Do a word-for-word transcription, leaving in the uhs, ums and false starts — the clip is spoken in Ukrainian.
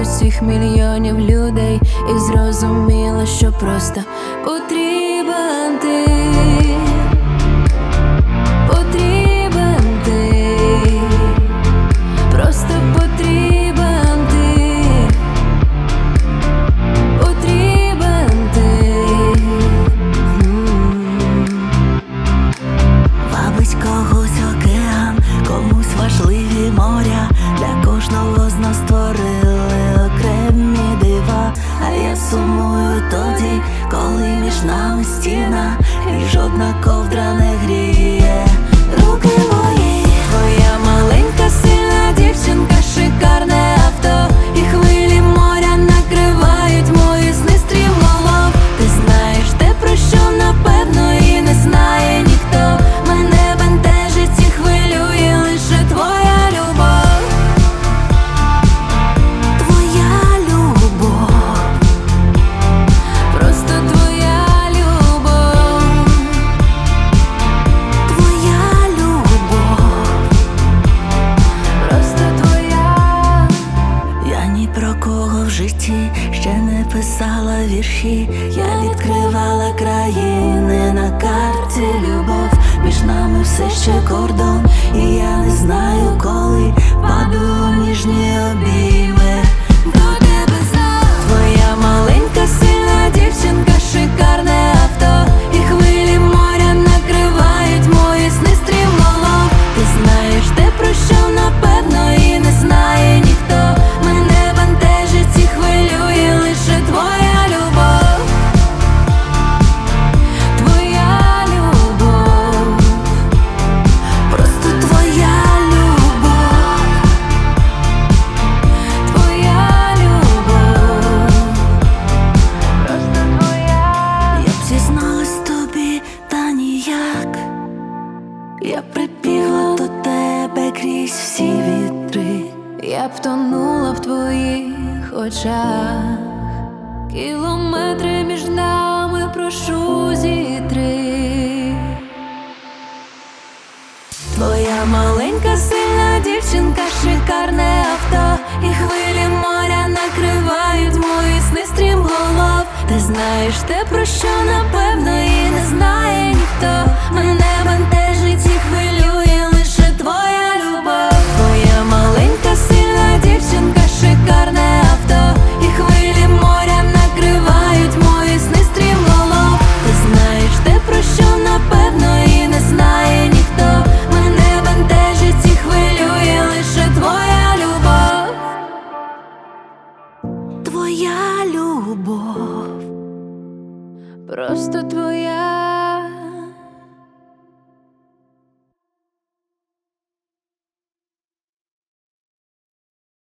усіх мільйонів людей і зрозуміла, що просто потрібен ти. Потрібен ти, просто потрібен ти, потрібен ти. Вабить когось океан, комусь важливі моря. Для кожного з нас створили окремі дива. А я сумую тоді, коли між нами стіна, і жодна ковдра не гріє руки мої. Твоя маленька сильна дівчинка, шикарне авто, і хвилі моря накривають мої сни стрімголов. Ти знаєш те, про що напевно і не знає ніхто. Мене бентежить і хвилює лише твоя любов. Твоя любов, Просто твоя любов. твоя любов, Просто твоя. я ні про кого в житті ще не писала вірші. Я відкривала країни на карті любов. Між нами все ще кордон, і я не знаю, коли паду у ніжні обійми до тебе знов. Твоя маленька сильна дівчинка, шикарне авто, і хвилі моря накривають мої сни стрімголов. Ти знаєш те, про що напевно і не знає ніхто. Мене бентежить і хвилює лише твоя любов. Твоя любов. Просто твоя любов, Твоя любов. Просто твоя. я б зізналась тобі, та ніяк. Я прибігла до тебе крізь всі вітри. Я б тонула в твоїх очах. Кілометри між нами, прошу, зітри. Твоя маленька сильна дівчинка, шикарне авто, і хвилі моря накривають мої сни стрімголов. Ти знаєш те, про що напевно і не знає ніхто. Мене бентежить і хвилює лише твоя любов. Твоя маленька сильна дівчинка, шикарне авто, і хвилі моря накривають мої сни стрімголов. Ти знаєш те, про що напевно і не знає ніхто. Мене бентежить і хвилює лише твоя любов. Твоя любов, Просто твоя